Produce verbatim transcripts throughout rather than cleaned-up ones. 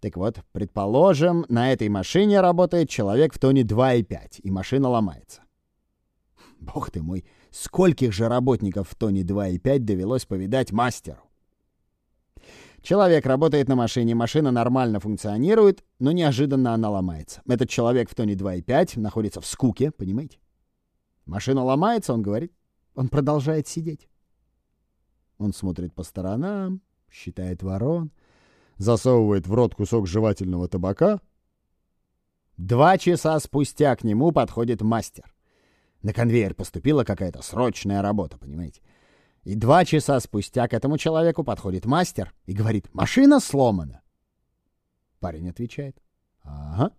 Так вот, предположим, на этой машине работает человек в тоне два и пять, и машина ломается. Бог ты мой, скольких же работников в тоне два и пять довелось повидать мастеру? Человек работает на машине, машина нормально функционирует, но неожиданно она ломается. Этот человек в тоне два и пять находится в скуке, понимаете? Машина ломается, он говорит, он продолжает сидеть. Он смотрит по сторонам, считает ворон, засовывает в рот кусок жевательного табака. Два часа спустя к нему подходит мастер. На конвейер поступила какая-то срочная работа, понимаете? И два часа спустя к этому человеку подходит мастер и говорит: «Машина сломана». Парень отвечает: «Ага».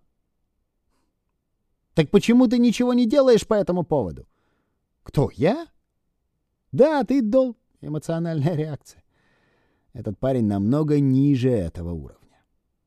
«Так почему ты ничего не делаешь по этому поводу?» «Кто, я?» «Да, ты, дол...» Эмоциональная реакция. Этот парень намного ниже этого уровня.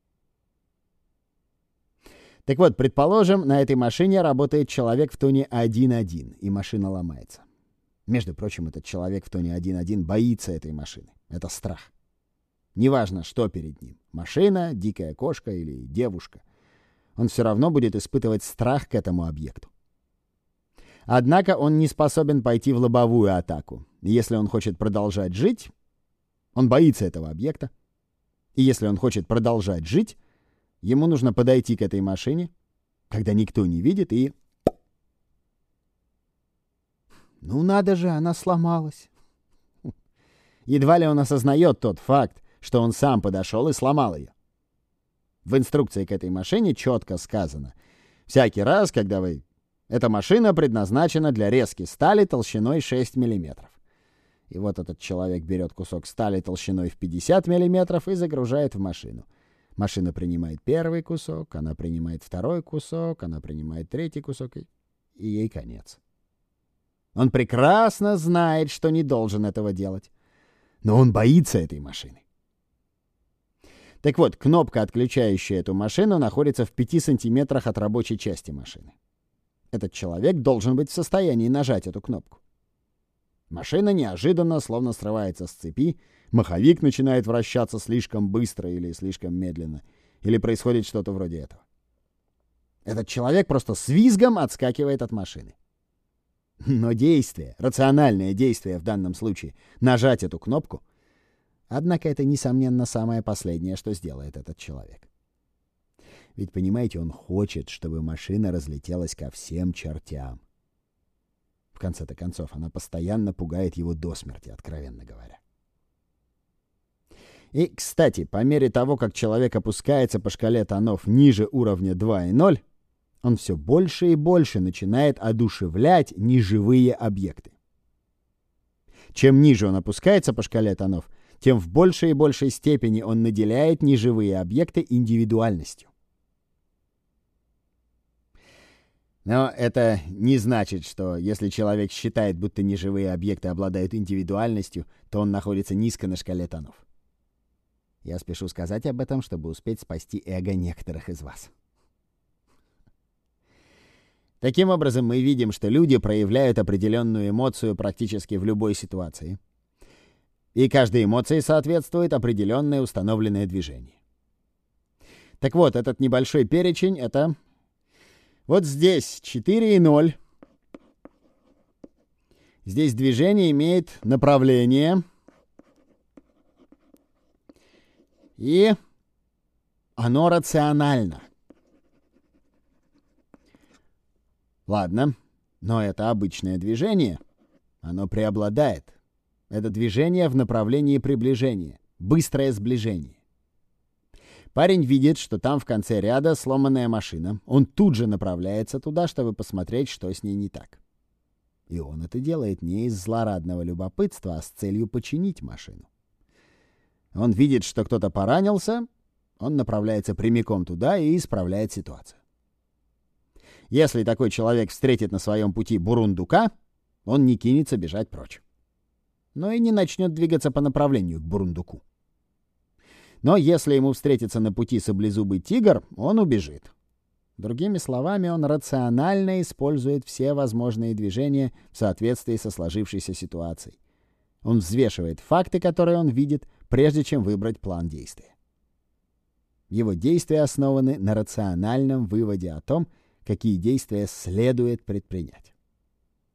Так вот, предположим, на этой машине работает человек в тоне один один, и машина ломается. Между прочим, этот человек в тоне один один боится этой машины. Это страх. Неважно, что перед ним. Машина, дикая кошка или девушка. Он все равно будет испытывать страх к этому объекту. Однако он не способен пойти в лобовую атаку. Если он хочет продолжать жить, он боится этого объекта. И если он хочет продолжать жить, ему нужно подойти к этой машине, когда никто не видит, и... Ну надо же, она сломалась. Едва ли он осознает тот факт, что он сам подошел и сломал ее. В инструкции к этой машине четко сказано: всякий раз, когда вы... Эта машина предназначена для резки стали толщиной шесть миллиметров. И вот этот человек берет кусок стали толщиной в пятьдесят миллиметров и загружает в машину. Машина принимает первый кусок, она принимает второй кусок, она принимает третий кусок, и, и ей конец. Он прекрасно знает, что не должен этого делать. Но он боится этой машины. Так вот, кнопка, отключающая эту машину, находится в пяти сантиметрах от рабочей части машины. Этот человек должен быть в состоянии нажать эту кнопку. Машина неожиданно, словно срывается с цепи, маховик начинает вращаться слишком быстро или слишком медленно, или происходит что-то вроде этого. Этот человек просто с визгом отскакивает от машины. Но действие, рациональное действие в данном случае, нажать эту кнопку, однако это, несомненно, самое последнее, что сделает этот человек. Ведь, понимаете, он хочет, чтобы машина разлетелась ко всем чертям. В конце-то концов, она постоянно пугает его до смерти, откровенно говоря. И, кстати, по мере того, как человек опускается по шкале тонов ниже уровня два и ноль, он все больше и больше начинает одушевлять неживые объекты. Чем ниже он опускается по шкале тонов, тем в большей и большей степени он наделяет неживые объекты индивидуальностью. Но это не значит, что если человек считает, будто неживые объекты обладают индивидуальностью, то он находится низко на шкале тонов. Я спешу сказать об этом, чтобы успеть спасти эго некоторых из вас. Таким образом, мы видим, что люди проявляют определенную эмоцию практически в любой ситуации. И каждой эмоции соответствует определенное установленное движение. Так вот, этот небольшой перечень — это... Вот здесь четыре и ноль. Здесь движение имеет направление. И оно рационально. Ладно, но это обычное движение. Оно преобладает. Это движение в направлении приближения. Быстрое сближение. Парень видит, что там в конце ряда сломанная машина. Он тут же направляется туда, чтобы посмотреть, что с ней не так. И он это делает не из злорадного любопытства, а с целью починить машину. Он видит, что кто-то поранился, он направляется прямиком туда и исправляет ситуацию. Если такой человек встретит на своем пути бурундука, он не кинется бежать прочь. Но и не начнет двигаться по направлению к бурундуку. Но если ему встретится на пути саблезубый тигр, он убежит. Другими словами, он рационально использует все возможные движения в соответствии со сложившейся ситуацией. Он взвешивает факты, которые он видит, прежде чем выбрать план действия. Его действия основаны на рациональном выводе о том, какие действия следует предпринять.